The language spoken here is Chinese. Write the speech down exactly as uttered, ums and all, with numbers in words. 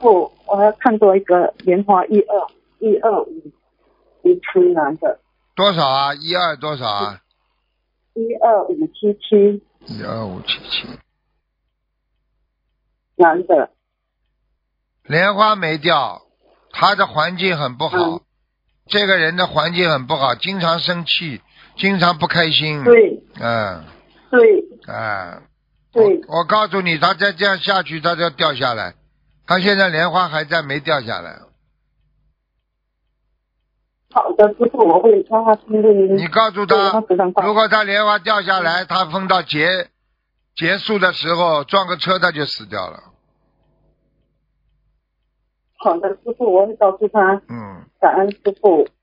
傅，我要看多一个莲花一二一二五五七男的。 多少啊？一二多少啊？ 一二五七七。 一二五七七。 男的。 莲花没掉，他的环境很不好。嗯，这个人的环境很不好，经常生气，经常不开心。 对。 嗯。 对。 嗯。 对。 我, 我告诉你，他再这样下去，他就要掉下来。他现在莲花还在，没掉下来。 好的，师傅，我会让他听录音。 你告诉他，如果他莲花掉下来，他碰到结结束的时候撞个车，他就死掉了。 好的，师傅，我会告诉他。 嗯。 感恩师傅。